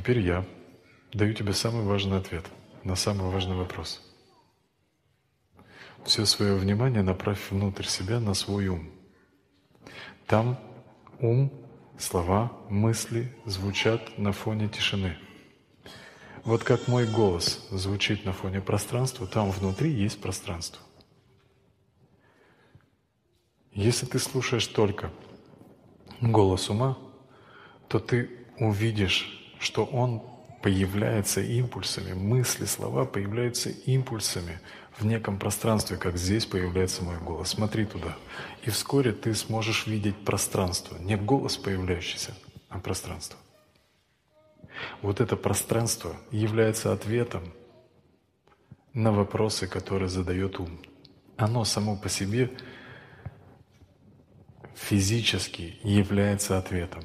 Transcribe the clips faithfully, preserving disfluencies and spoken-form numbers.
теперь я даю тебе самый важный ответ на самый важный вопрос. Все свое внимание направь внутрь себя на свой ум. Там ум, слова, мысли звучат на фоне тишины. Вот как мой голос звучит на фоне пространства, там внутри есть пространство. Если ты слушаешь только голос ума, то ты увидишь, что он появляется импульсами, мысли, слова появляются импульсами в неком пространстве, как здесь появляется мой голос. Смотри туда. И вскоре ты сможешь видеть пространство. Не голос появляющийся, а пространство. Вот это пространство является ответом на вопросы, которые задает ум. Оно само по себе физически является ответом.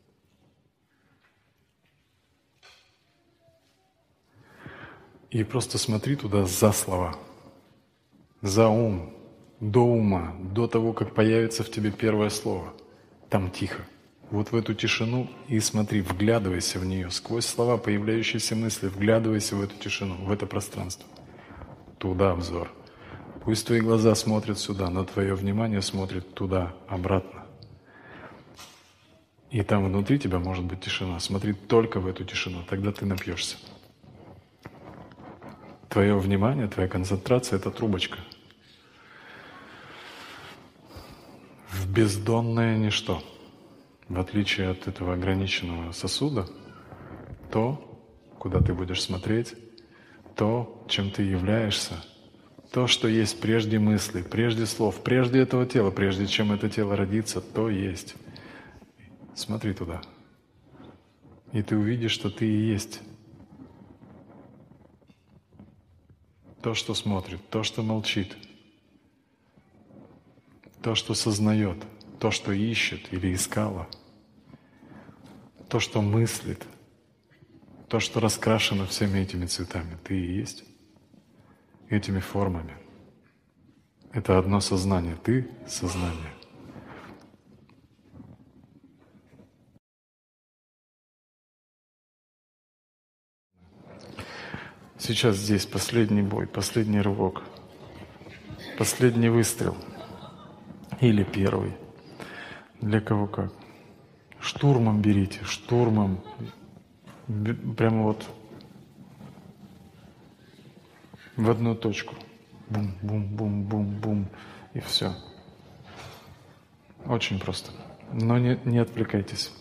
И просто смотри туда за слова, за ум, до ума, до того, как появится в тебе первое слово. Там тихо. Вот в эту тишину и смотри, вглядывайся в нее. Сквозь слова, появляющиеся мысли, вглядывайся в эту тишину, в это пространство. Туда взор. Пусть твои глаза смотрят сюда, но твое внимание смотрит туда, обратно. И там внутри тебя может быть тишина. Смотри только в эту тишину, тогда ты напьешься. Твое внимание, твоя концентрация – это трубочка. В бездонное ничто. В отличие от этого ограниченного сосуда, то, куда ты будешь смотреть, то, чем ты являешься, то, что есть прежде мысли, прежде слов, прежде этого тела, прежде чем это тело родится, то есть. Смотри туда. И ты увидишь, что ты и есть. То, что смотрит, то, что молчит, то, что сознает, то, что ищет или искала, то, что мыслит, то, что раскрашено всеми этими цветами, ты и есть, этими формами. Это одно сознание, ты — сознание. Сейчас здесь последний бой, последний рывок, последний выстрел. Или первый. Для кого как. Штурмом берите, штурмом. Прямо вот в одну точку. Бум-бум-бум-бум-бум. И все. Очень просто. Но не, не отвлекайтесь.